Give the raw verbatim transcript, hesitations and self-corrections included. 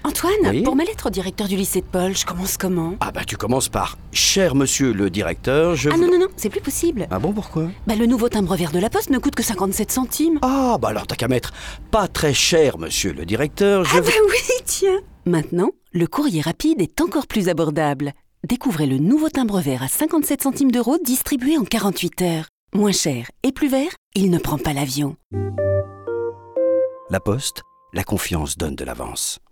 Antoine, Oui. pour ma lettre au directeur du lycée de Paul, je commence comment? Ah bah tu commences par « Cher monsieur le directeur, je... » Ah non, non, non, c'est plus possible. Ah bon, pourquoi? Bah le nouveau timbre vert de la Poste ne coûte que cinquante-sept centimes. Ah bah alors t'as qu'à mettre « Pas très cher monsieur le directeur, je... » Ah bah oui, tiens. Maintenant, le courrier rapide est encore plus abordable. Découvrez le nouveau timbre vert à cinquante-sept centimes d'euros distribué en quarante-huit heures. Moins cher et plus vert, il ne prend pas l'avion. La Poste, la confiance donne de l'avance.